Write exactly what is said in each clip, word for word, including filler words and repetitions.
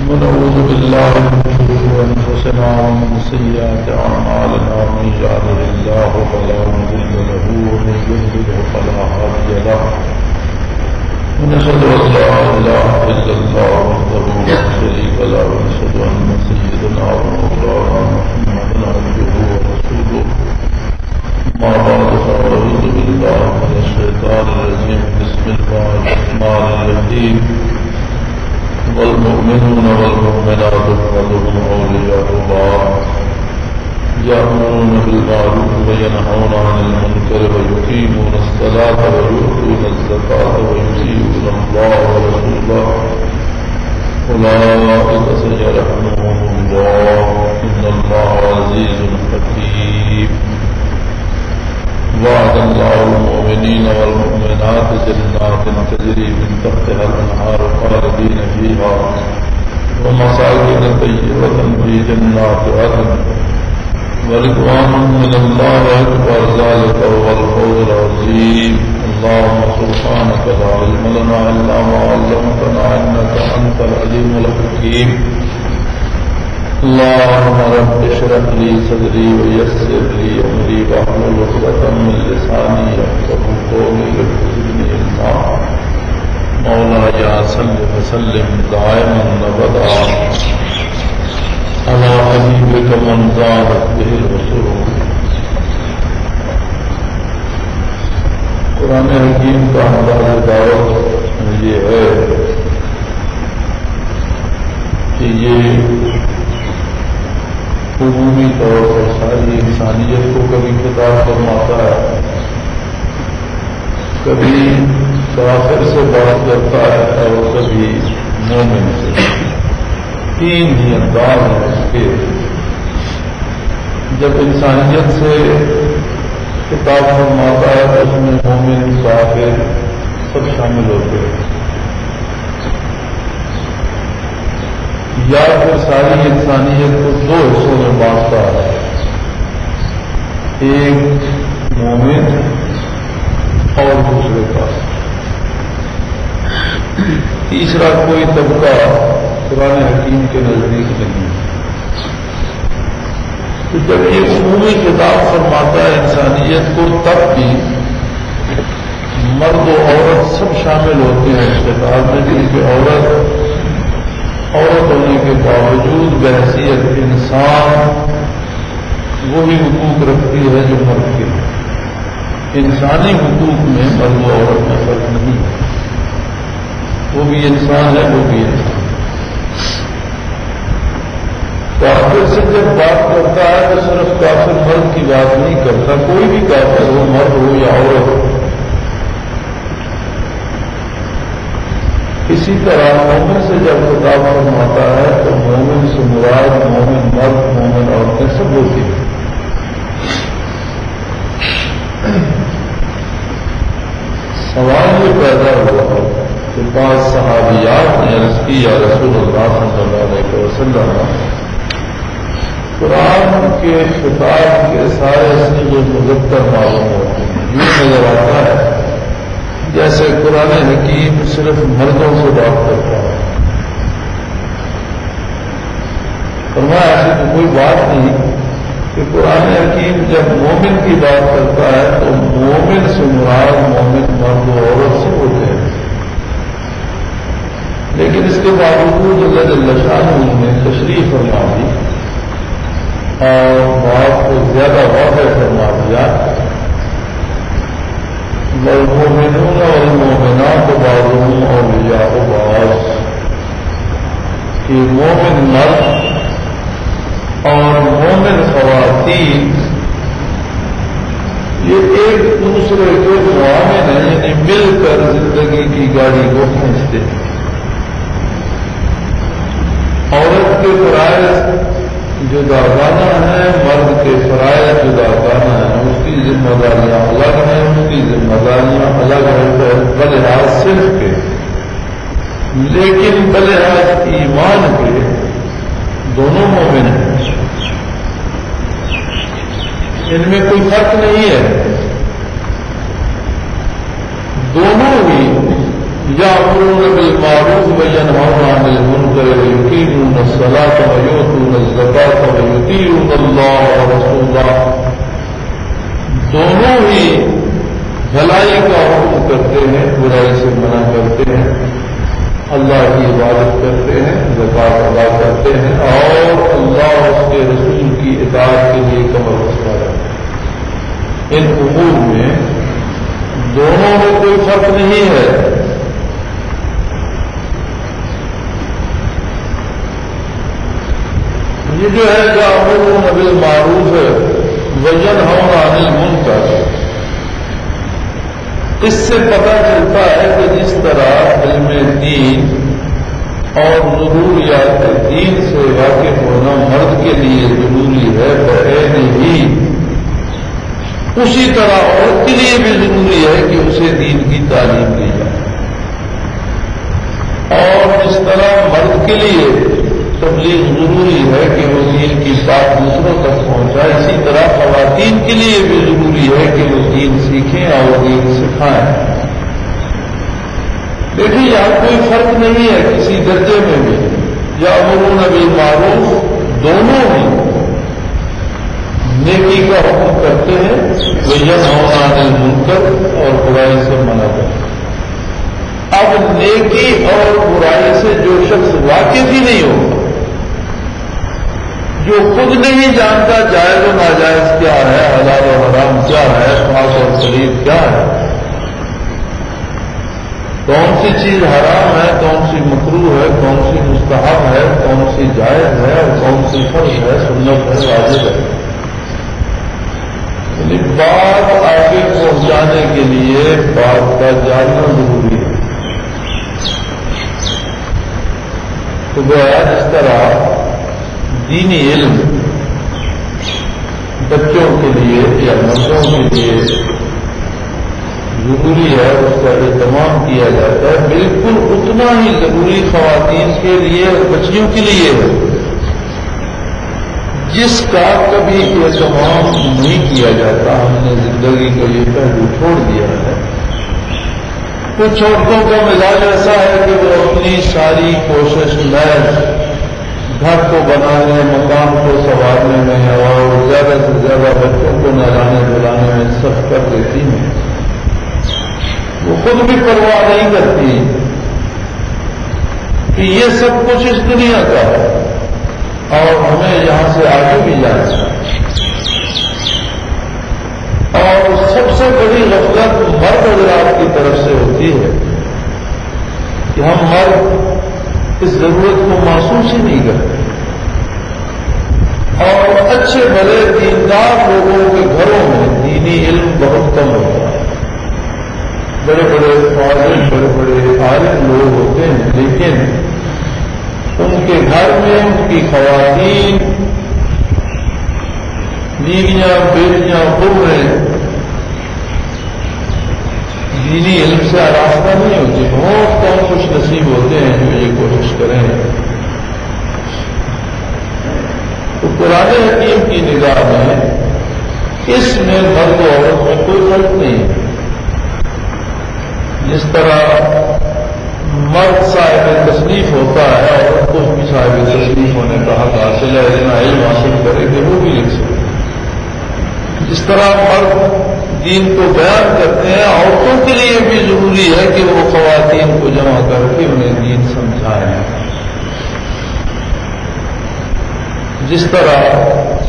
ونعوذ بالله من شرور أنفسنا ومن سيئات أعمالنا من يهده الله فلا مضل له ومن يضلل فلا هادي له ونشهد أن لا إله إلا الله وحده لا شريك له ونشهد أن سيدنا ومولانا محمدا عبده ورسوله ما بعد فأعوذ بالله من الشيطان الرجيم بسم الله الرحمن الرحيم والمؤمنون والمؤمنات بعضهم أولياء بعض يأمرون بالمعروف وينهون عن المنكر ويقيمون الصلاة ويؤتون الزكاة ويطيعون الله ورسوله أولئك سيرحمهم الله إن الله عزيز حكيم وعد الله المؤمنين والمؤمنات جنات تجري من تحتها الأنهار خالدين فيها ومساكن طيبة في جنات عدن ورضوان من الله أكبر ذلك هو الفوز العظيم اللهم سبحانك لا علم لنا إلا ما علمتنا إنك أنت العليم الحكيم اللهم رب اشرح لي صدري ويسر لي امري واحلل عقدة من لساني يفقهوا قولي وزدني علما مولاي صل وسلم دائما ابدا على حبيبك من زادت به الرسل. قرآن حکیم کا ہمارا دعوت یہ ہے کہ یہ عمومی طور پر ساری انسانیت کو کبھی خطاب فرماتا ہے، کبھی کافر سے بات کرتا ہے اور کبھی مومن سے. تین ہی انداز ہیں اس کے. جب انسانیت سے خطاب فرماتا ہے تو اس میں مومن کافر سب شامل ہوتے ہیں، یا پھر ساری انسانیت کو دو حصوں میں بانٹتا ہے، ایک مومن اور دوسرے کا. تیسرا کوئی طبقہ قرآن حکیم کے نزدیک نہیں. تو جب یہ عمومی خطاب فرماتا ہے انسانیت کو، تب بھی مرد و عورت سب شامل ہوتے ہیں اس خطاب میں، کیونکہ عورت عورت ہونے کے باوجود بحیثیت انسان وہی حقوق رکھتی ہے جو مرد کے. انسانی حقوق میں مرد و عورت میں فرق نہیں ہے، وہ بھی انسان ہے، وہ بھی انسان. کافر سے جب بات کرتا ہے تو صرف کافر مرد کی بات نہیں کرتا، کوئی بھی کافر ہو، مرد ہو یا عورت ہو. اسی طرح مومن سے جب خطاب فرماتا ہے تو مومن سے مراد مومن مرد، مومن عورتیں سب ہوتی ہیں. سوال یہ پیدا ہوا کہ بعض صحابیات نے عرض کی یا رسول اللہ صلی اللہ علیہ وسلم، قرآن کے خطاب کے سارے صیغے مذکر معلوم ہوتے ہیں، یوں نظر آتا ہے جیسے قرآن حکیم صرف مردوں سے بات کرتا ہے. فرمایا ایسی تو کوئی بات نہیں کہ قرآن حکیم جب مومن کی بات کرتا ہے تو مومن سے مراد مومن مرد و عورت سے ہوتے ہیں. لیکن اس کے باوجود اللہ جل شانہ نے تشریح فرما دی اور بات کو زیادہ واضح فرما دیا. والمؤمنون والمؤمنات بعضهم أولياء بعض، کہ مومن مرد اور مومن خواتین یہ ایک دوسرے کے معاون ہیں، یعنی مل کر زندگی کی گاڑی کو کھینچتے ہیں. عورت کے فرائض جداگانہ ہیں، مرد کے فرائض جداگانہ ہیں. اس کی ذمہ داریاں الگ ہیں، اس کی ذمہ داریاں الگ ہیں بلحاظ صرف کے، لیکن بلحاظ ایمان کے دونوں مومن ہیں. ان میں کوئی فرق نہیں ہے، دونوں ہی یأمرون بالمعروف وینہون عن المنکر ویقیمون الصلاۃ ویؤتون الزکاۃ ویطیعون اللہ ورسولہ، دونوں ہی بھلائی کا حکم کرتے ہیں، برائی سے منع کرتے ہیں، اللہ کی عبادت کرتے ہیں، زکات ادا کرتے ہیں، اور اللہ اور اس کے رسول کی اطاعت کے لیے کمر بستہ رہتے ہیں۔ ان امور میں دونوں میں کوئی فرق نہیں ہے۔ یہ جو ہے یأمرون بالمعروف وینہون عن المنکر، اس سے پتہ چلتا ہے کہ جس طرح علم دین اور ضروریات دین سے واقف ہونا مرد کے لیے ضروری ہے، بعین ہی اسی طرح عورت کے لیے بھی ضروری ہے کہ اسے دین کی تعلیم دی جائے۔ اور جس طرح مرد کے لیے تبلیغ ضروری ہے کہ وہ دین کی بات دوسروں تک پہنچائے، اسی طرح خواتین کے لیے بھی ضروری ہے کہ وہ دین سیکھیں اور دین سکھائیں۔ دیکھیے یہاں کوئی فرق نہیں ہے کسی درجے میں بھی، یأمرون بالمعروف دونوں ہی نیکی کا حکم کرتے ہیں، وینہون عن المنکر اور برائی سے منع کرتے ہیں۔ اب نیکی اور برائی سے جو شخص واقف ہی نہیں ہوگا، جو خود نہیں جانتا جائز و ناجائز کیا ہے، حلال و حرام کیا ہے، پاک اور پلید کیا ہے، کون سی چیز حرام ہے، کون سی مکروہ ہے، کون سی مستحب ہے، کون سی جائز ہے اور کون سی فرض ہے، سنت ہے، واجب ہے، یعنی بات آگے پہنچانے کے لیے بات کا جاننا ضروری ہے۔ تو گویا جس طرح دینی علم بچوں کے لیے یا مردوں کے لیے ضروری ہے، اس کا اہتمام کیا جاتا ہے، بالکل اتنا ہی ضروری خواتین کے لیے اور بچیوں کے لیے ہے، جس کا کبھی اہتمام نہیں کیا جاتا۔ ہم نے زندگی کا یہ پہلو چھوڑ دیا ہے۔ کچھ عورتوں کا مزاج ایسا ہے کہ وہ اپنی ساری کوشش محض گھر کو بنانے، مکان کو سنوارنے میں اور زیادہ سے زیادہ بچوں کو نہلانے دھلانے میں صرف کر دیتی ہیں، وہ خود بھی پرواہ نہیں کرتی کہ یہ سب کچھ اس دنیا کا ہے اور ہمیں یہاں سے آگے بھی جانا ہے۔ اور سب سے بڑی غفلت مرد حضرات کی طرف سے ہوتی ہے کہ ہم مرد اس ضرورت کو محسوس ہی نہیں کرتے، اور اچھے بھلے دیندار لوگوں کے گھروں میں دینی علم بہت کم ہوتا ہے۔ بڑے بڑے فاضل، بڑے بڑے عالم لوگ ہوتے ہیں، لیکن ان کے گھر میں ان کی خواتین، بیویاں، بیٹیاں، بہویں دینی علم سے آراستہ نہیں ہوتی۔ بہت کم خوش نصیب ہوتے ہیں جو یہ کوشش کریں۔ تو قرآن حکیم کی نگاہ میں اس میں مرد و عورت میں کوئی فرق نہیں۔ جس طرح مرد صاحب تصنیف ہوتا ہے، عورت کو بھی صاحب تصنیف ہونے کا حق حاصل ہے، اتنا علم حاصل کرے کہ وہ بھی لکھ سکے۔ جس طرح مرد دین کو بیان کرتے ہیں، عورتوں کے لیے بھی ضروری ہے کہ وہ خواتین کو جمع کر کے انہیں دین سمجھائیں۔ جس طرح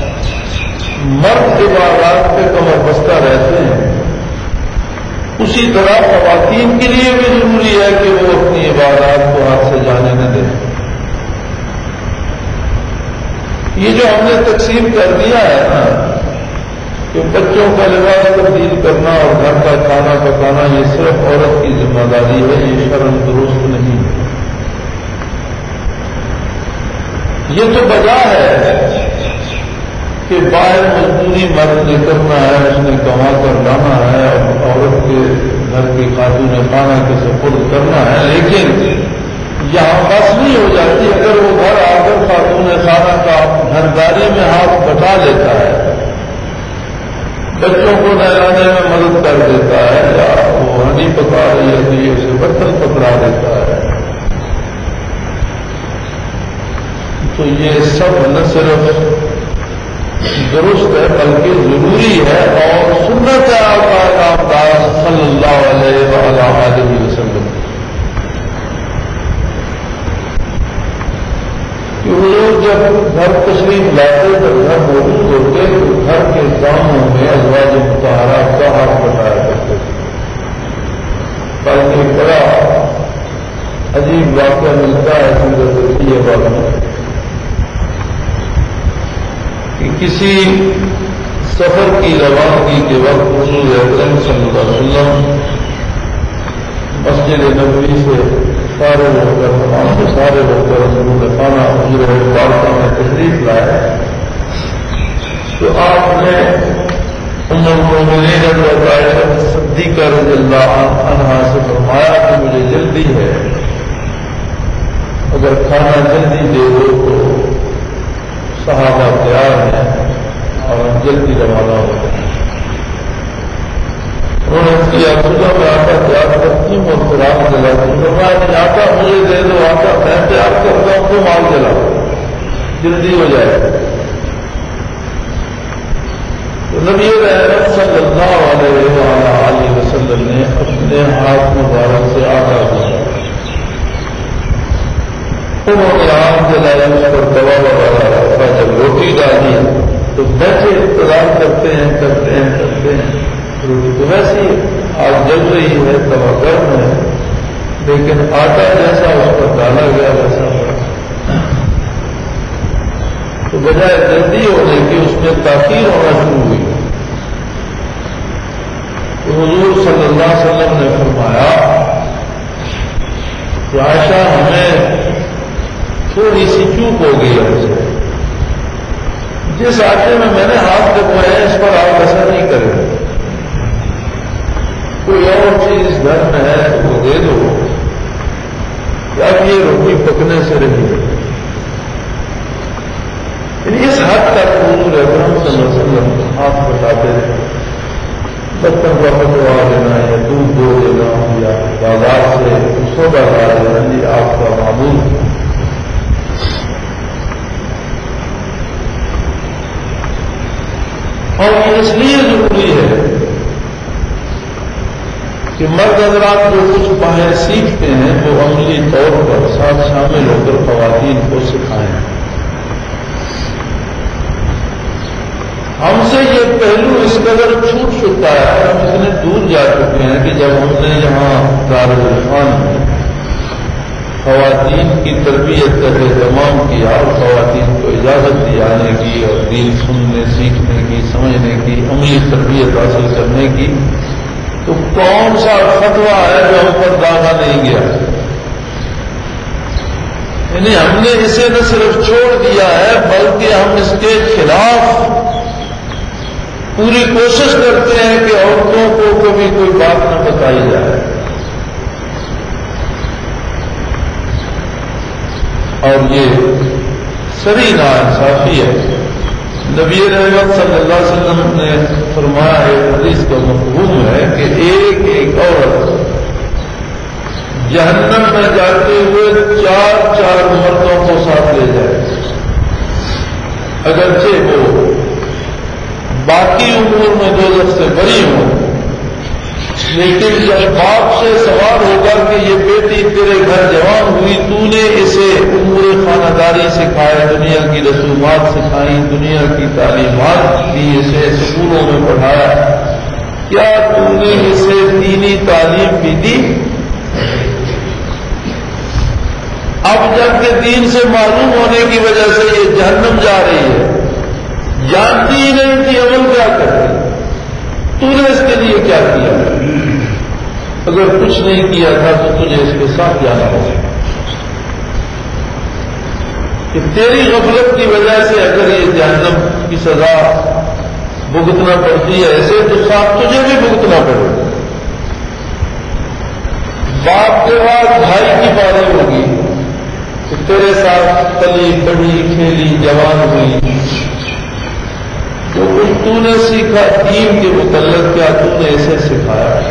مرد عبادات پہ کمر بستہ رہتے ہیں، اسی طرح خواتین کے لیے بھی ضروری ہے کہ وہ اپنی عبادات کو ہاتھ سے جانے نہ دیں۔ یہ جو ہم نے تقسیم کر دیا ہے نا کہ بچوں کا لباس تبدیل کرنا اور گھر کا کھانا پکانا یہ صرف عورت کی ذمہ داری ہے، یہ شرم درست نہیں ہے۔ یہ تو وجہ ہے کہ باہر مزدوری مرد نے کرنا ہے، اس نے کما کر لانا ہے، اور عورت کے گھر کی خاتون خانہ کے سپرد کرنا ہے، لیکن یہاں بس نہیں ہو جاتی۔ اگر وہ گھر آ کر خاتون خانہ کا گھرداری میں ہاتھ بٹا لیتا ہے، بچوں کو نہلانے میں مدد کر دیتا ہے، یا وہ ہنی پکا رہی ہے تو یہ اسے برتن پکڑا دیتا ہے، تو یہ سب نہ صرف درست ہے بلکہ ضروری ہے اور سنت ہے آقا نامدار صلی اللہ علیہ وآلہ وسلم. کہ حضور جب گھر تشریف لاتے تو گھر موجود ہوتے تو گھر کے کاموں میں ازواج مطہرات کا ہاتھ بٹایا کرتے تھے. بلکہ بڑا عجیب واقعہ ملتا ہے سورۃ طیبہ میں کہ کسی سفر کی روانگی کے وقت حضور اکرم صلی اللہ علیہ وسلم مسجد نبوی سے سارے ہو کر تمام کے سارے ہو کر رسول خانہ حجر مبارکہ میں تشریف لائے تو آپ نے ام المؤمنین حضرت عائشہ صدیقہ رضی اللہ عنہا سے فرمایا کہ مجھے جلدی ہے، اگر کھانا جلدی دے دو تو صحابہ تیار ہیں اور ہم جلدی روانہ ہوتے ہیں. انہوں نے کیا صبح میں آتا تیار کرتی ہوں اور پھر آگ جلاتی ہوں. فرمایا کہ آتا مجھے دے دو، آتا میں تیار کرتا ہوں تم آگ جلاؤ جلدی ہو جائے. تو نبی رحمت صلی اللہ علیہ وآلہ وسلم نے اپنے ہاتھ مبارک سے آگا دیا. انہوں نے آگ جلائی، اس پر دوا وغیرہ رکھا. جب روٹی ڈالی تو بیٹھے انتظار کرتے ہیں کرتے ہیں کرتے ہیں روٹی تو ویسی آگ جل رہی ہے، توا گرم ہے، لیکن آٹا جیسا اس پر ڈالا گیا ویسا پڑا. تو بجائے جلدی ہونے کی اس میں تاخیر ہونا شروع ہوئی. تو حضور صلی اللہ علیہ وسلم نے فرمایا کہ عائشہ ہمیں تھوڑی سی چوک ہو گئی ہم سے، جس آٹے میں میں نے ہاتھ دبوائے ہیں اس پر آپ ایسا نہیں کریں، کوئی اور چیز گھر میں ہے تو وہ دے دو، یا یہ روٹی پکنے سے رہی. اس حد تک حضور اکرم صلی اللہ علیہ وسلم ہاتھ بٹاتے رہے. برتن کا پکوا دینا یا دودھ دو دینا یا بازار سے سودا لا دینا، یہ آپ کا معمول ہے. اور یہ اس لیے ضروری ہے کہ مرد حضرات جو کچھ باہر سیکھتے ہیں وہ عملی طور پر ساتھ شامل ہو کر خواتین کو سکھائیں. ہم سے یہ پہلو اس قدر چھوٹ چکا ہے، ہم اتنے دور جا چکے ہیں کہ جب ہم نے یہاں دارالعرفان میں خواتین کی تربیت کا اہتمام کیا اور خواتین کو اجازت دی آنے کی اور دین سننے سیکھنے کی سمجھنے کی عملی تربیت حاصل کرنے کی، تو کون سا فتویٰ ہے جو ہم پر داغا نہیں گیا؟ یعنی ہم نے اسے نہ صرف چھوڑ دیا ہے بلکہ ہم اس کے خلاف پوری کوشش کرتے ہیں کہ عورتوں کو کبھی کوئی بات نہ بتائی جائے. اور یہ سری ناانصافی ہے. نبی رحمت صلی اللہ علیہ وسلم نے فرمایا ہے، حدیث کا مفہوم ہے کہ ایک ایک عورت جہنم میں جاتے ہوئے چار چار مردوں کو ساتھ لے جائے، اگرچہ وہ باقی امور میں دوزخ سے بری ہوں، لیکن جب باپ سے سوال ہوگا کہ یہ بیٹی تیرے گھر جوان ہوئی، تو نے اسے امور خانہ داری سکھائے، دنیا کی رسومات سکھائی، دنیا کی تعلیمات دی، اسے اسکولوں میں پڑھایا، کیا تو نے اسے دینی تعلیم بھی دی؟ اب جب کہ دین سے معلوم ہونے کی وجہ سے یہ جہنم جا رہی ہے، جانتی ہی نہیں کہ عمل کیا کرتی، تو نے اس کے لیے کیا کیا؟ اگر کچھ نہیں کیا تھا تو تجھے اس کے ساتھ جانا ہوگا. کہ تیری غفلت کی وجہ سے اگر یہ جہنم کی سزا بھگتنا پڑتی ہے ایسے تو ساتھ تجھے بھی بھگتنا پڑے گا. باپ کے بعد بھائی کی باری ہوگی کہ تیرے ساتھ پلی بڑی کھیلی جوان ہوئی، جو کچھ تو نے سیکھا دین کے متعلق کیا تو نے اسے سکھایا؟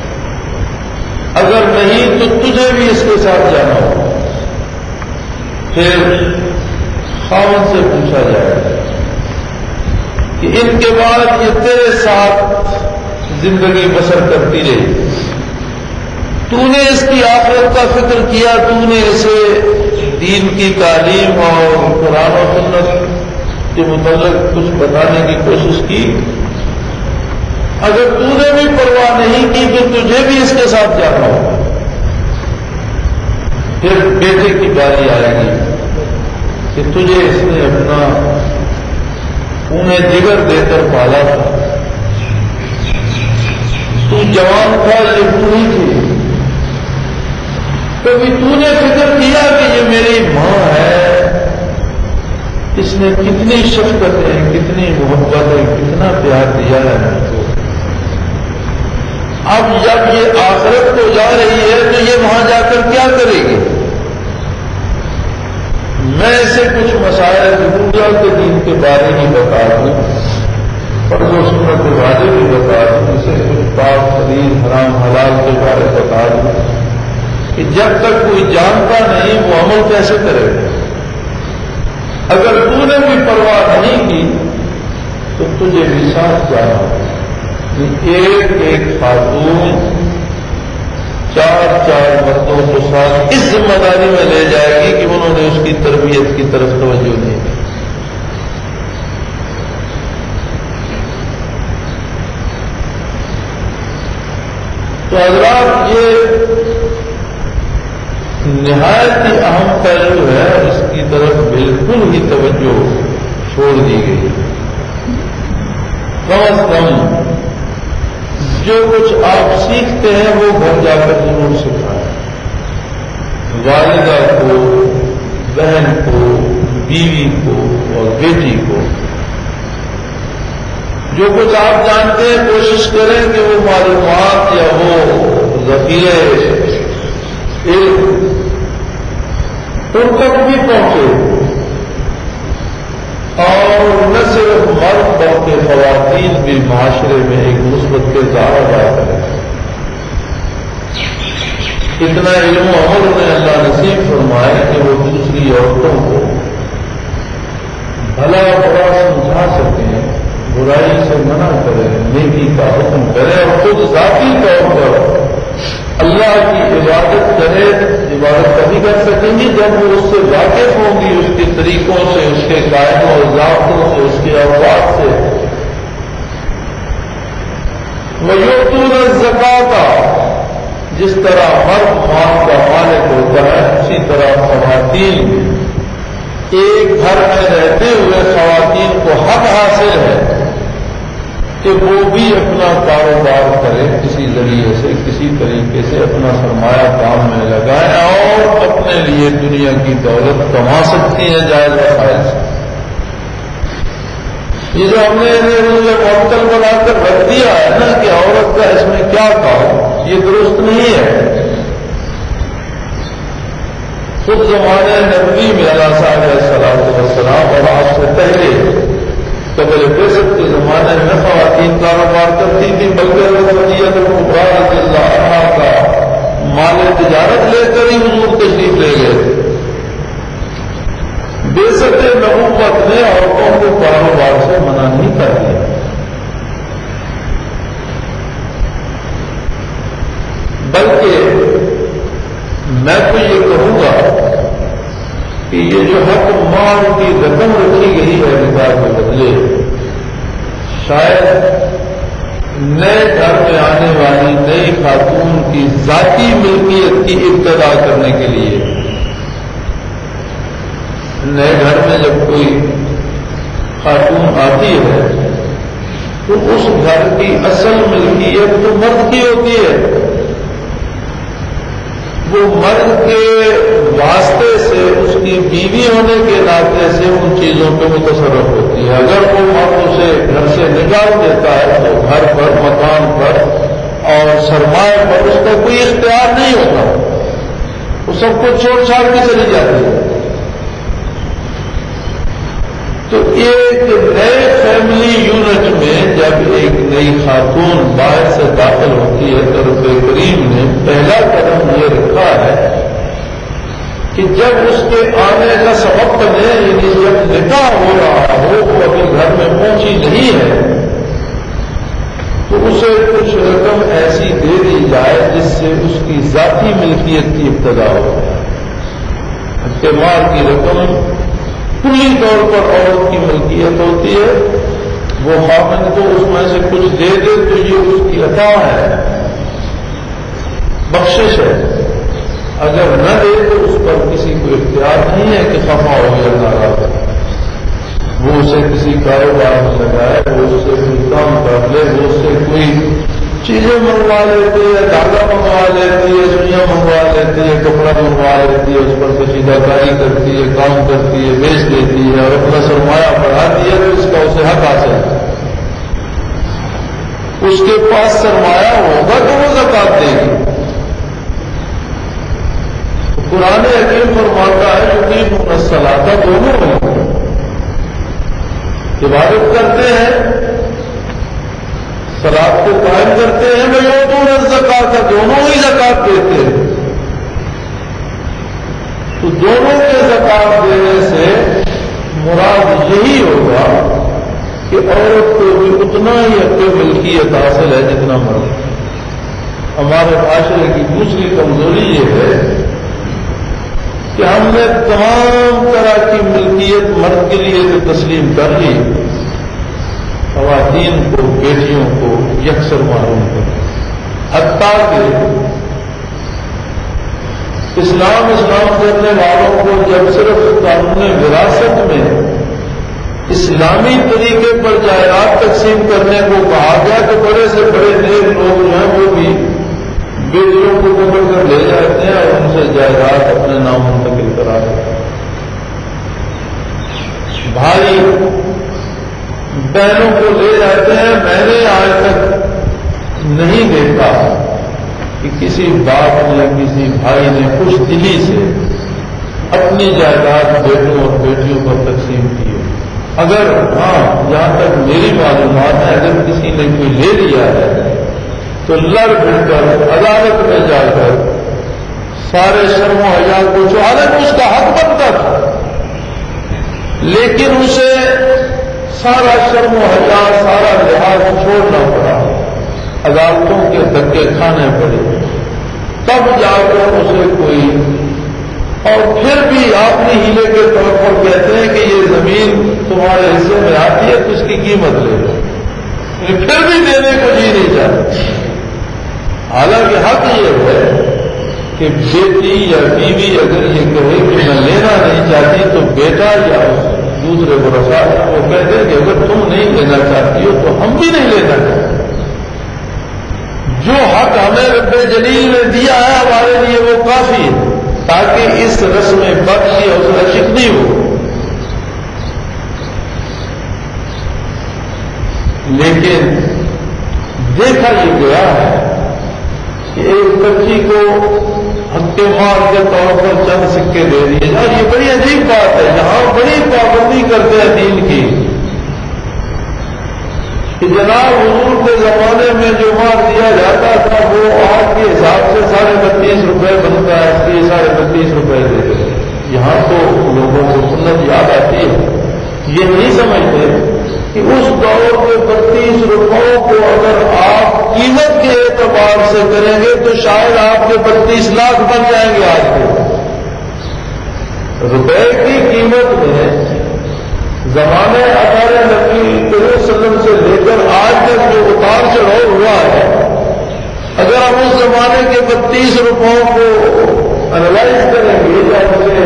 اگر نہیں تو تجھے بھی اس کے ساتھ جانا ہوگا. پھر خاوند سے پوچھا جائے کہ ان کے بعد یہ تیرے ساتھ زندگی بسر کرتی رہی، تو نے اس کی آخرت کا فکر کیا، تو نے اسے دین کی تعلیم اور قرآن و سنت کے متعلق کچھ بتانے کی کوشش کی؟ اگر تو نے بھی پرواہ نہیں کی تو تجھے بھی اس کے ساتھ جانا ہوگا۔ پھر بیٹے کی باری آئے گی کہ تجھے اس نے اپنا انہیں جگر دے کر پالا تھا، تو جوان تھا، یہ بوڑھی تھی، کبھی تو نے فکر کیا کہ یہ میری ماں ہے، اس نے کتنی شفقتیں، کتنی محبتیں، کتنا پیار دیا ہے مجھ کو۔ اب جب یہ آخرت کو جا رہی ہے تو یہ وہاں جا کر کیا کرے گی؟ میں اسے کچھ مسائل دنیا کے دین کے بارے میں بتا دوں، اور جو سنت کے بارے بھی بتا دوں، اسے کچھ پاک حدیث حرام حلال کے بارے بتا دوں کہ جب تک کوئی جانتا نہیں وہ عمل کیسے کرے گا۔ اگر تو نے بھی پرواہ نہیں کی تو تجھے بھی ساتھ جانا ہوگا۔ ایک ایک خاتون چار چار مردوں کو ساتھ اس ذمہ داری میں لے جائے گی کہ انہوں نے اس کی تربیت کی طرف توجہ نہیں کی۔ تو حضرات یہ نہایت ہی اہم پہلو ہے، اس کی طرف بالکل ہی توجہ چھوڑ دی گئی۔ کم از کم جو کچھ آپ سیکھتے ہیں وہ گھر جا کر ضرور سکھائیں، والدہ کو، بہن کو، بیوی کو اور بیٹی کو۔ جو کچھ آپ جانتے ہیں کوشش کریں کہ وہ معلومات یا وہ ذخیرے علم ان تک بھی پہنچے، اور نہ صرف مرد بلکہ خواتین بھی معاشرے میں ایک مثبت کردار ادا کریں۔ اتنا علم و عمل انہیں اللہ نصیب فرمائے کہ وہ دوسری عورتوں کو بھلا برا سمجھا سکیں، برائی سے منع کریں، نیکی کا حکم کریں، اور خود ذاتی طور پر اللہ کی عبادت کرے۔ عبادت کبھی کر سکیں گی جب وہ اس سے واقف ہوں گی، اس کے طریقوں سے، اس کے قاعدوں اور ضابطوں سے، اس کے اوقات سے۔ وَيُؤْتُونَ الزَّكَاةَ، جس طرح مرد مال کا مالک ہوتا ہے اسی طرح خواتین بھی۔ ایک گھر میں رہتے ہوئے خواتین کو حق حاصل ہے کہ وہ بھی اپنا کاروبار کریں، کسی ذریعے سے، کسی طریقے سے اپنا سرمایہ کام میں لگائیں اور اپنے لیے دنیا کی دولت کما سکتی ہیں جائز وسائل سے۔ یہ جو ہم نے معطل بنا کر رکھ دیا ہے نا کہ عورت کا اس میں کیا کام، یہ درست نہیں ہے۔ خود زمانے نبی میں اللہ صاحب علیہ السلام اور آپ سے پہلے قبل بعثت کے زمانے میں خواتین کاروبار کرتی تھی، بلکہ رضیت الکبریٰ رضی اللہ عنہا کا مال تجارت لے کر ہی حضور تشریف لے گئے۔ بعثت نبوت نے عورتوں کو کاروبار سے منع نہیں کر دیا، بلکہ میں تو یہ کہوں گا کہ یہ جو حق مال کی رقم رکھی گئی ہے نکاح کے بدلے، شاید نئے گھر میں آنے والی نئی خاتون کی ذاتی ملکیت کی ابتدا کرنے کے لیے۔ نئے گھر میں جب کوئی خاتون آتی ہے تو اس گھر کی اصل ملکیت تو مرد کی ہوتی ہے، وہ مرد کے واسطے سے، اس کی بیوی ہونے کے ناطے سے ان چیزوں پہ متصرف ہوتی ہے۔ اگر وہ مرد اسے گھر سے نکال دیتا ہے تو گھر پر، مکان پر اور سرمایہ پر اس کا کوئی اختیار نہیں ہوتا، وہ سب کو چھوڑ چھاڑ کے چلی جاتی ہے۔ تو ایک نئے فیملی یونٹ میں جب ایک نئی خاتون باہر سے داخل ہوتی ہے تو رب کریم نے پہلا قدم یہ رکھا ہے کہ جب اس کے آنے کا سبب بنے، یعنی جب نکاح ہو رہا ہو وہ ابھی گھر میں پہنچی نہیں ہے، تو اسے کچھ رقم ایسی دے دی جائے جس سے اس کی ذاتی ملکیت کی ابتدا ہو۔ اعتماد کی رقم کلی طور پر عورت کی ملکیت ہوتی ہے، وہ خاوند کو اس میں سے کچھ دے دے تو یہ اس کی عطا ہے، بخشش ہے۔ اگر نہ دے تو اس پر کسی کو اختیار نہیں ہے کہ خفا ہو یا ناراض ہے، وہ اسے کسی کاروبار میں لگائے، وہ اس سے کوئی کام کر لے، وہ اس سے کوئی چیزیں منگوا لیتی ہے، دھاگا منگوا لیتی ہے، سوئیاں منگوا لیتی ہے، کپڑا منگوا لیتی ہے، اس پر کشیدہ کاری کرتی ہے، کام کرتی ہے، بیچ دیتی ہے اور اپنا سرمایہ بڑھاتی ہے، تو اس کا اسے حق حاصل ہے۔ اس کے پاس سرمایہ ہوگا تو وہ زکات دے گی۔ قرآن حکیم فرماتا ہے یقیمون الصلاۃ، دونوں ہیں، عبادت کرتے ہیں، صلاۃ کو قائم کرتے ہیں، ویؤتون الزکاۃ، دونوں ہی زکات دیتے ہیں۔ تو دونوں کے زکات دینے سے مراد یہی ہوگا کہ عورت کو بھی اتنا ہی اپنی ملکیت حاصل ہے جتنا مرد۔ ہمارے معاشرے کی دوسری کمزوری یہ ہے کہ ہم نے تمام طرح کی ملکیت مرد کے لیے تو تسلیم کر لی، خواتین کو، بیٹیوں کو یکسر معلوم کر، حتیٰ کہ اسلام اسلام کرنے والوں کو جب صرف قانون وراثت میں اسلامی طریقے پر جائیداد تقسیم کرنے کو کہا گیا تو بڑے سے بڑے نیک لوگ جو ہیں وہ بھی بیٹیوں کو پکڑ کر لے جاتے ہیں اور ان سے جائیداد اپنے نام منتقل کرا دیتے ہیں۔ بھائی بہنوں کو لے جاتے ہیں۔ میں نے آج تک نہیں دیکھا کہ کسی باپ نے کسی بھائی نے خوش دلی سے اپنی جائیداد بیٹوں اور بیٹیوں پر تقسیم کی ہے۔ اگر ہاں جہاں تک میری معلومات ہے اگر کسی نے کوئی لے لیا ہے تو لڑ بھڑ کر عدالت میں جا کر سارے شرم و حیا کو، جو حالانکہ اس کا حق بنتا تھا لیکن اسے سارا شرم و حیا، سارا لحاظ چھوڑنا پڑا، عدالتوں کے دھکے کھانے پڑے، تب جا کر اسے کوئی، اور پھر بھی آپ نے ہیلے کے طور پر کہتے ہیں کہ یہ زمین تمہارے حصے میں آتی ہے تو اس کی قیمت لے لو، پھر بھی دینے کو جی نہیں چاہتے۔ حالانکہ حق یہ ہے کہ بیٹی یا بیوی اگر یہ کہے کہ میں لینا نہیں چاہتی تو بیٹا یا دوسرے کو رسا وہ کہتے ہیں کہ اگر تم نہیں لینا چاہتی ہو تو ہم بھی نہیں لینا چاہتے۔ جو حق ہمیں رب جلیل نے دیا ہے ہمارے لیے وہ کافی ہے تاکہ اس رسم بد کی حوصلہ شکنی ہو۔ لیکن دیکھا یہ گیا ہے کہ ایک بچی کو حق مال کے طور پر چند سکے دے دیے، اور یہ بڑی عجیب بات ہے، یہاں بڑی پابندی کرتے ہیں دین کی کہ جناب حضور کے زمانے میں جو مال دیا جاتا تھا وہ آج کے حساب سے ساڑھے بتیس روپئے بنتا ہے، اس لیے ساڑھے بتیس روپئے دیتے ہیں۔ یہاں تو لوگوں کو سنت یاد آتی ہے، یہ نہیں سمجھتے کہ اس دور کے بتیس روپئے کو اگر آپ قیمت کے اعتبار سے کریں گے تو شاید آپ کے بتیس لاکھ بن جائیں گے۔ آج کے روپے کی قیمت میں زمانے ہمارے نبی صلی اللہ علیہ وسلم سے لے کر آج تک جو اتار چڑھاؤ ہوا ہے، اگر ہم اس زمانے کے بتیس روپئے کو انالائز کریں گے یا اسے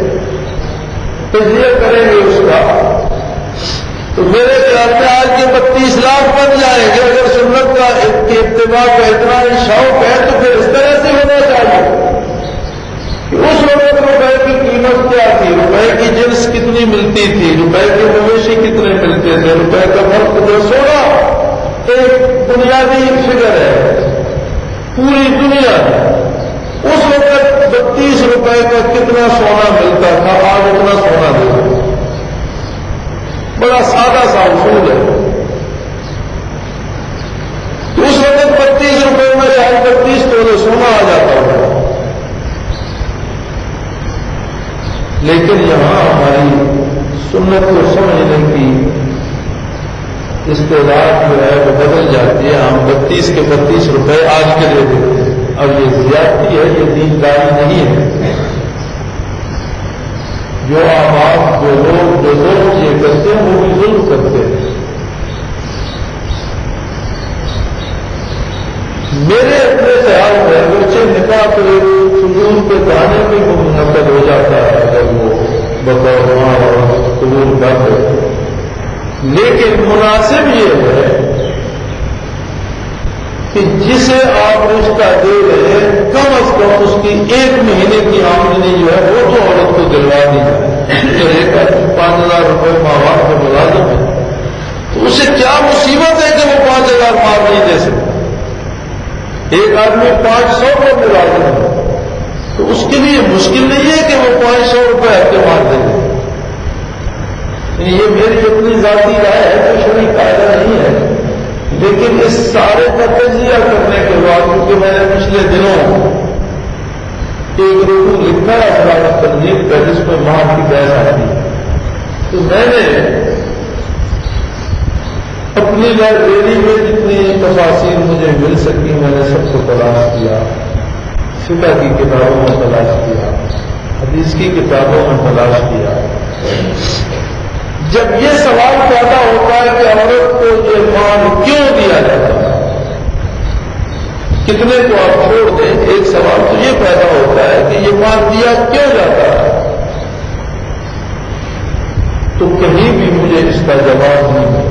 تجزیہ کریں گے اس کا، تو میرے خیال میں آج کے بتیس لاکھ بن جائیں گے۔ اگر سنت کا اتباع کا اتنا ہی شوق ہے تو پھر اس طرح سے ہونا چاہیے کہ اس وقت روپے کی قیمت کیا تھی، روپے کی جنس کتنی ملتی تھی، روپے کے مویشی کتنے ملتے تھے، روپے کا فرق جو سونا ایک بنیادی فگر ہے پوری دنیا میں، اس وقت بتیس روپے کا کتنا سونا ملتا تھا، آج اتنا سونا دے، بڑا سادہ سا اصول ہے۔ اس وقت بتیس روپئے میں شاید بتیس تولے سونا آ جاتا ہے، ہماری سنت کو سمجھنے کی استعداد جو ہے وہ بدل جاتی ہے. ہم بتیس کے بتیس روپے آج کے دے دیتے ہیں. اب یہ زیادتی ہے, یہ دینداری نہیں ہے. جو آپ جو لوگ جو لوگ یہ کرتے ہیں وہ بھی ظلم کرتے ہیں. میرے اپنے خیال میں بچے نکاح پہ فضول کے گانے میں وہ منعقد ہو جاتا ہے اگر وہ بطور اور قبول کر دے. لیکن مناسب یہ ہے کہ جسے آپ رشتہ دے رہے ہیں کم از کم اس کی ایک مہینے کی آمدنی جو ہے وہ تو عورت کو دلوا دی جائے. جو ایک آدمی پانچ ہزار روپئے ماہوار کا ملازم ہے تو اسے کیا مصیبت ہے کہ وہ پانچ ہزار مار نہیں دے سکتا. ایک آدمی پانچ سو کو ملازم ہے تو اس کے لیے مشکل نہیں ہے کہ وہ پانچ سو روپئے ہفتے مار دے گا. یہ میری اپنی ذاتی رائے ہے, کوئی شرعی قاعدہ نہیں ہے. لیکن اس سارے کا تجزیہ کرنے کے بعد کیونکہ میں نے پچھلے دنوں ایک رکو لکھا ہے سلامت تنظیم کا جس میں ماں کی بحث آتی ہے, تو میں نے اپنی لائبریری میں جتنی تفاصیر مجھے مل سکی میں نے سب کو تلاش کیا. فقہ کی کتابوں میں تلاش کیا, حدیث کی کتابوں میں تلاش کیا. جب یہ سوال پیدا ہوتا ہے کہ عورت کو یہ مال کیوں دیا جاتا ہے, کتنے کو آپ چھوڑ دیں, ایک سوال تو یہ پیدا ہوتا ہے کہ یہ مال دیا کیوں جاتا ہے, تو کہیں بھی مجھے اس کا جواب نہیں ہے.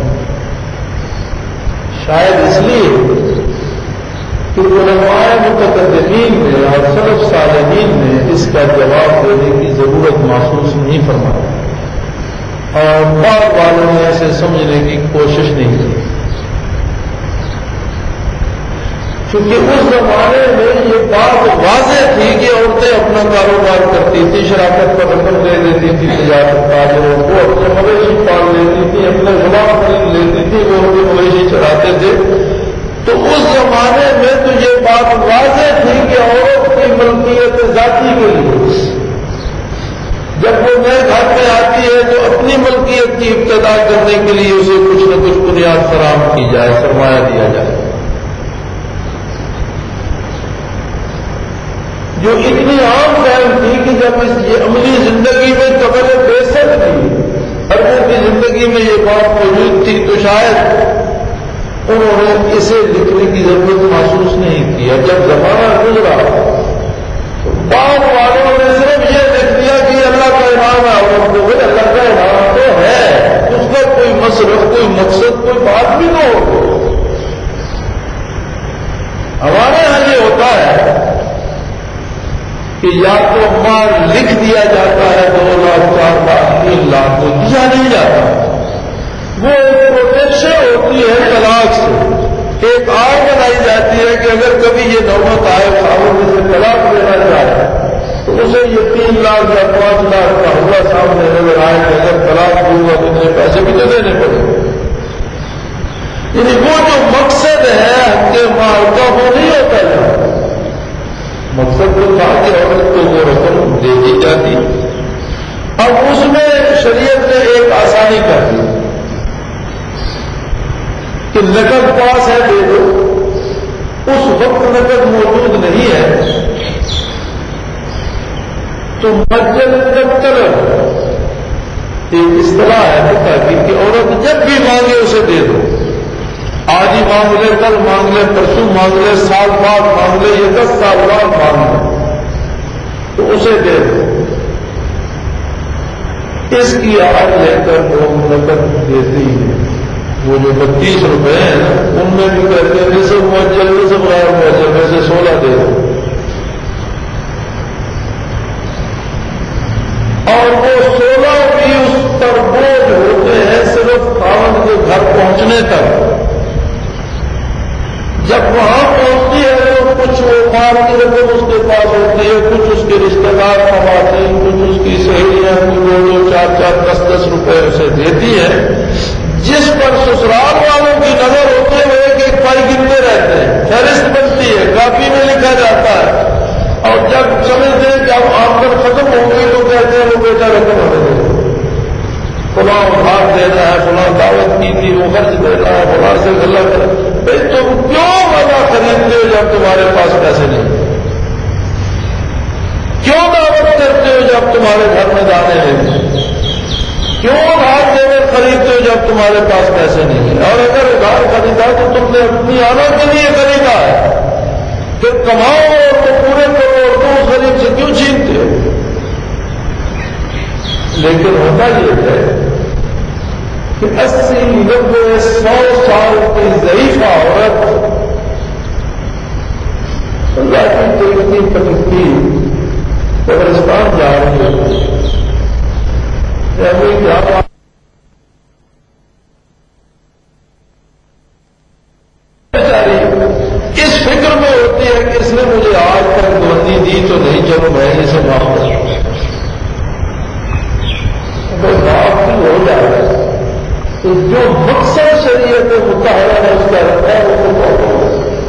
شاید اس لیے کہ علماء متقدمین نے اور سلف صالحین نے اس کا جواب دینے کی ضرورت محسوس نہیں فرمائی اور بعض والوں نے اسے سمجھنے کی کوشش نہیں کی. کیونکہ اس زمانے میں یہ بات واضح تھی کہ عورتیں اپنا کاروبار کرتی تھی, شراکت پر رقم دے دیتی تھی تجارت تاجروں کو, اپنے مویشی پال لیتی تھی, اپنے غلام خرید لیتی تھی, وہ اپنے مویشی چڑھاتے تھے. تو اس زمانے میں تو یہ بات واضح تھی کہ عورت کی ملکیت ذاتی کے لیے جب وہ نئے گھر میں آتی ہے تو اپنی ملکیت کی ابتدا کرنے کے لیے اسے کچھ نہ کچھ بنیاد فراہم کی جائے, سرمایہ دیا جائے. جو اتنی عام فہم تھی کہ جب اس یہ عملی زندگی میں قبل بیسٹ تھی, اربوں کی زندگی میں یہ بات موجود تھی, تو شاید انہوں نے اسے لکھنے کی ضرورت محسوس نہیں کی. جب زمانہ گزرا تو بعض والوں نے صرف یہ لکھ دیا کہ اللہ کا انعام ہے عورت کو. بھائی اللہ کا انعام تو ہے, اس کا کوئی مصرف, کوئی مقصد, کوئی بات بھی نہ ہو. ہمارے یہاں یہ ہوتا ہے کہ یا تو مال لکھ دیا جاتا ہے دو لاکھ چار لاکھ تین لاکھ کو دیا نہیں جاتا. وہ پروٹیکشن ہوتی ہے طلاق سے, ایک آگ بنائی جاتی ہے کہ اگر کبھی یہ نوبت آئے خاوند سے طلاق دینا چاہے تو اسے یہ تین لاکھ یا پانچ لاکھ کا ہوا سامنے نظر آئے کہ اگر طلاق دوں تو اتنے پیسے بھی تو دینے پڑے. یعنی وہ جو مقصد ہے حق مال کا وہ نہیں ہوتا ہے. مقصد تو تھا کہ عورت کو وہ رقم دے دی جاتی. اب اس میں شریعت نے ایک آسانی کر دی کہ نقد پاس ہے دے دو. اس وقت نقد موجود نہیں ہے تو مجل دفتر ایک اصطلاح ہے تاکہ کہ عورت جب بھی مانگے اسے دے دو. آج ہی مانگ لے, کل مانگ لے, پرسوں مانگ لے, سال بعد مانگ لے, یہ دس سال بعد مانگ لے, تو اسے دے دو. اس کی آج لے کر لوگ نقد دیتے ہی ہیں. وہ جو بتیس روپئے ہیں نا ان میں بھی کہتے ہیں نصف موجل نصف غیر موجل میں سے سولہ دے دو. اور وہ سولہ بھی اس پر بوجھ ہوتے ہیں صرف خاوند کے گھر پہنچنے تک. جب وہاں پہنچتی ہے تو کچھ وہ مال کی رقم اس کے پاس ہوتی ہے, کچھ اس کے رشتے دار خواتین, کچھ اس کی سہیلیاں دو دو چار چار دس دس روپئے اسے دیتی ہے, جس پر سسرال والوں کی نظر ہوتے ہوئے ایک ایک پائی گنتے رہتے ہیں. فہرست بنتی ہے, کاپی میں لکھا جاتا ہے, اور جب سمجھتے ہیں کہ اب آمدن ختم ہو گئی تو کہتے ہیں وہ بیٹا رقم ہمیں دے دو. فلاں ادھار دینا ہے، فلاں دعوت کی تھی وہ خرچ دینا ہے، فلاں سے غلط ہے. بھائی تم کیوں مزہ خریدتے ہو جب تمہارے پاس پیسے نہیں؟ کیوں دعوت کرتے ہو جب تمہارے گھر میں دانے نہیں؟ کیوں ادھار زیور خریدتے ہو جب تمہارے پاس پیسے نہیں ہیں؟ اور اگر ادھار خریدا تو تم نے اپنی آنا کے لیے خریدا ہے، پھر کماؤ اور وہ پورے کرو اور تم غریب سے کیوں چھینتے ہو؟ لیکن ہوتا یہ ہے کہ اسی نبے سو سال کی ضعیفہ عورت اللہ کی ترقی پکڑتی قبرستان جا رہی ہے. کیا اس فکر میں ہوتی ہے کہ اس نے مجھے آج تک بندی دی تو نہیں، چلو میں اسے معاف کروں. اگر معاف بھی ہو جائے گا تو جو مقصد شریعت متحرہ ہے اس کا رکھا ہے وہ تو بہت ہوگا.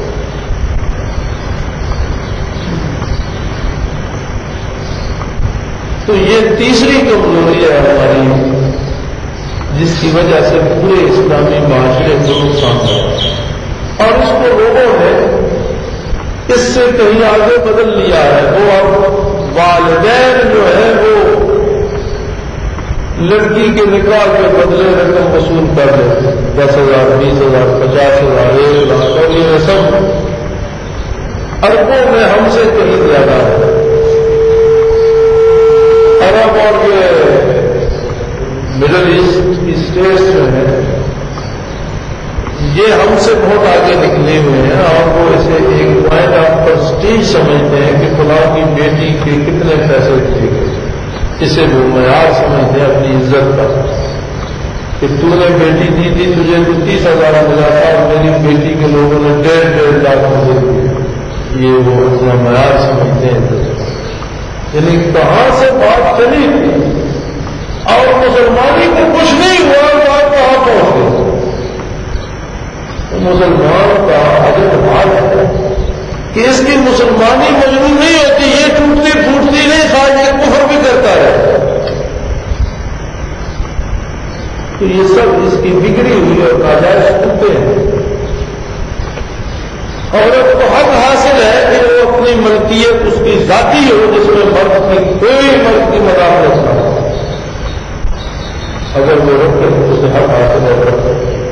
تو یہ تیسری کمزوری ہے ہماری، جس کی وجہ سے پورے اسلامی معاشرے کو نقصان ہے. اور اس کو لوگوں نے اس سے کہیں آگے بدل لیا ہے. وہ اب والدین جو ہے وہ لڑکی کے نکاح کے بدلے رقم وصول کر لیتے، دس ہزار بیس ہزار پچاس ہزار ایک لاکھ، اور یہ سب اربوں میں ہم سے کہیں زیادہ ہے. عرب اور یہ مڈل ایسٹ کی اسٹیٹس جو ہیں یہ ہم سے بہت آگے نکلے ہوئے ہیں، اور وہ اسے ایک پوائنٹ آف پرسٹیج سمجھتے ہیں کہ فلاں کی بیٹی کے کتنے پیسے دیے گئے. اسے وہ معیار سمجھتے ہیں اپنی عزت کا کہ تو نے بیٹی دی تھی تجھے تو تیس ہزار ملا تھا اور میری بیٹی کے لوگوں نے ڈیڑھ ڈیڑھ لاکھ مجھے دیے. یہ وہ اپنا معیار سمجھتے ہیں. یعنی کہاں سے بات چلی تھی اور مسلمانی کو کچھ نہیں ہوا، بات کہاں پہنچ گئی. مسلمان کا عدد بات ہے کہ اس کی مسلمانی مجبور نہیں ہوتی، یہ ٹوٹتی پھوٹتی نہیں، خاص یہ کفر بھی کرتا ہے. تو یہ سب اس کی بگڑی ہوئی اور ناجائز ٹوٹتے ہیں. عورت کو حق حاصل ہے کہ وہ اپنی ملکیت اس کی ذاتی ہو، جس میں مرد کی کوئی مرد کی مداخلت نہ ہو. اگر وہ رکھے تو اسے حق حاصل ہے رکھے.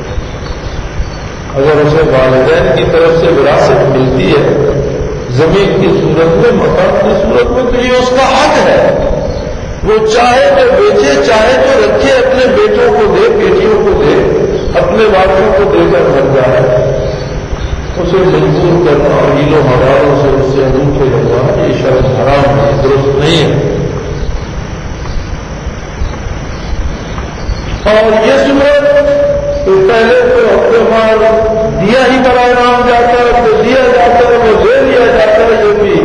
اگر اسے والدین کی طرف سے وراثت ملتی ہے زمین کی صورت میں، مکان کی صورت میں، تو یہ اس کا حق ہے. وہ چاہے تو بیچے، چاہے تو رکھے، اپنے بیٹوں کو دے، بیٹیوں کو دے، اپنے والوں کو دے کر مر جائے. اسے مجبور کرنا اور ہیلوں ہزاروں سے اس سے انوکھے لگوانا یہ شرط حرام ہے، درست نہیں ہے. اور یہ صورت تو پہلے تو ہفتے مار دیا ہی بڑا نام جاتا ہے، جو دیا جاتا ہے وہ لے لیا جاتا ہے. یہ بھی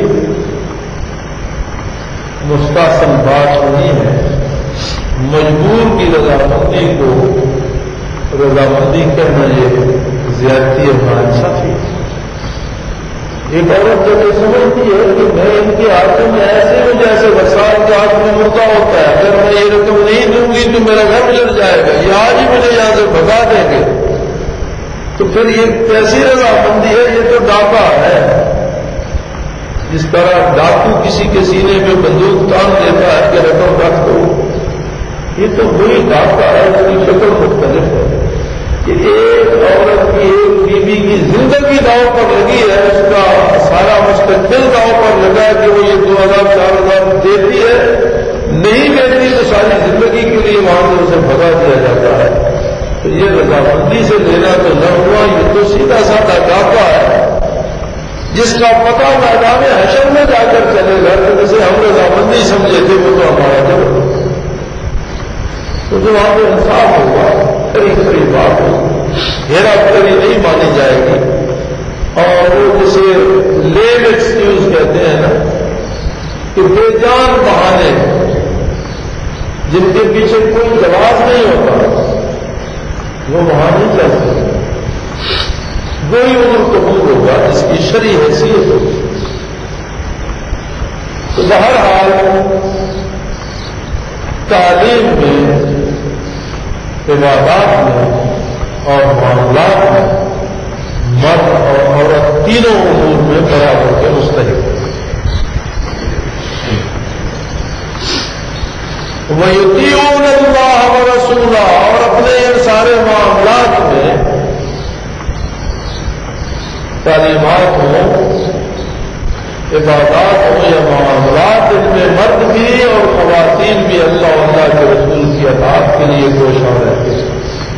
مستحسن بات نہیں ہے. مجبور کی رضامندی کو رضامندی کرنا یہ زیادتی اور ناانصافی. ایک عورت جب یہ سمجھتی ہے کہ میں ان کے ہاتھوں میں ایسے ہوں جیسے برسات کے ہاتھ میں مردہ ہوتا ہے، اگر میں یہ رقم نہیں دوں گی تو میرا گھر اجڑ جائے گا، یہ آج ہی مجھے یہاں سے بھگا دیں گے، تو پھر یہ کیسی رضامندی ہے؟ یہ تو ڈاکہ ہے. جس طرح ڈاکو کسی کے سینے میں بندوق تان دیتا ہے کہ رقم رکھ دو، یہ تو وہی ڈاکہ ہے، اس کی شکل مختلف ہے. کہ ایک عورت کی ایک بیوی کی زندگی داؤ پر لگی ہے، اس کا سارا مستقبل داؤ پر لگا ہے کہ وہ یہ دو ہزار چار ہزار دیتی ہے، نہیں دیتی تو ساری زندگی کے لیے وہاں سے اسے بھگا دیا جاتا ہے. تو یہ رضامندی سے لینا تو نہ ہوا، یہ تو سیدھا سادہ ڈاکہ ہے جس کا پتہ میدان حشر میں جا کر چلے گا کہ جسے ہم رضامندی سمجھے تھے وہ تو ہمارا جب. تو جو وہاں پہ انصاف ہوگا، قریب قریب بات ہوگی، ہیرا پھیری نہیں مانی جائے گی. اور وہ جسے لیم ایکسکیوز کہتے ہیں نا کہ بے جان بہانے جن کے پیچھے کوئی جواز نہیں ہوتا وہ وہاں نہیں چل سکتے. وہی عمر قبول ہوگا جس کی شرعی حیثیت ہوگی. تو بہرحال تعلیم میں عبادات میں اور معاملات میں مرد اور عورت تینوں امور میں برابر کے مستحق ہے۔ وَيُطِيعُونَ اللَّهَ وَرَسُولَهُ، اور اپنے ان سارے معاملات میں تعلیمات ہوں، عبادات ہوں یا معاملات، ان میں مرد بھی اور خواتین بھی اللہ و اللہ کے رسول کی اطاعت کے لیے کوشاں رہتے ہیں۔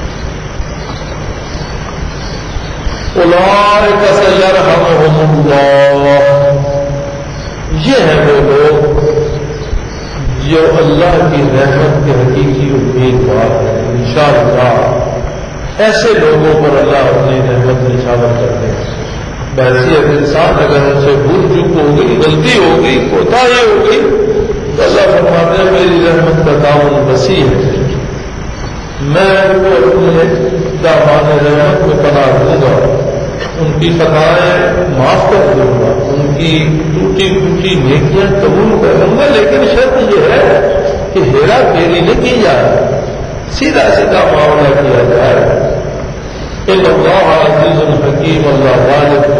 اولئک سیرحمہم اللہ، یہ ہیں وہ لوگ جو اللہ کی رحمت کے حقیقی امیدوار ہیں۔ انشاءاللہ ایسے لوگوں پر اللہ اپنی رحمت نچھاور کرتے ہیں۔ بحیثیت انسان اگر ان سے بھول چوک ہو گئی، غلطی ہو گئی، کوتاہی ہو گئی، تو اللہ فرماتے ہیں میری رحمت کا دامن وسیع ہے، میں ان کو اپنے دامان رحمت میں پناہ دوں گا، ان کی خطائیں معاف کر دوں گا، ان کی ٹوٹی پھوٹی نیکیاں قبول کر لوں گا، لیکن شرط یہ ہے کہ ہیرا پھیری نہیں کی جائے، سیدھا سیدھا معاملہ کیا جائے۔ ان اللہ عزیز الحکیم، اللہ غالب